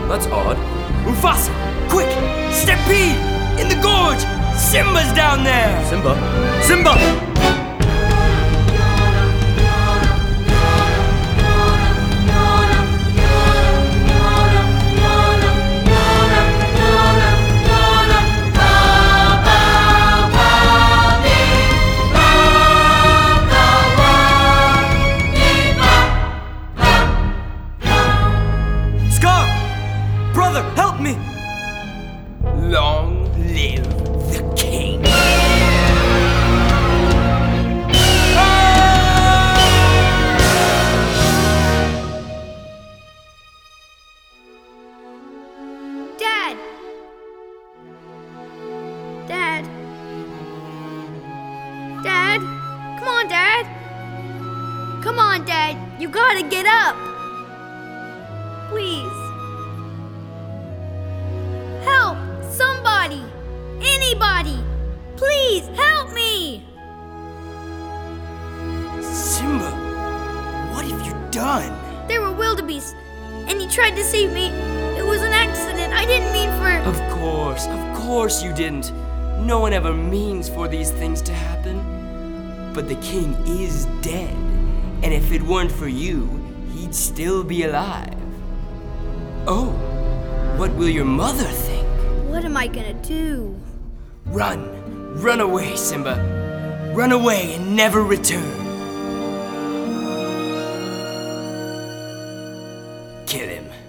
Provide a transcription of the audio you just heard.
That's odd. Mufasa, quick! Stampede! In the gorge! Simba's down there! Simba? Simba! Scar! Brother, help me! Long live the king! Dad! Dad! Dad! Come on, Dad! Come on, Dad! You gotta get up! Please. Help! Somebody! Anybody! Please, help me! Simba, what have you done? There were wildebeests, and he tried to save me. It was an accident. I didn't mean for... Of course you didn't. No one ever means for these things to happen. But the king is dead, and if it weren't for you, he'd still be alive. Oh, what will your mother think? What am I gonna do? Run away, Simba. Run away and never return. Kill him.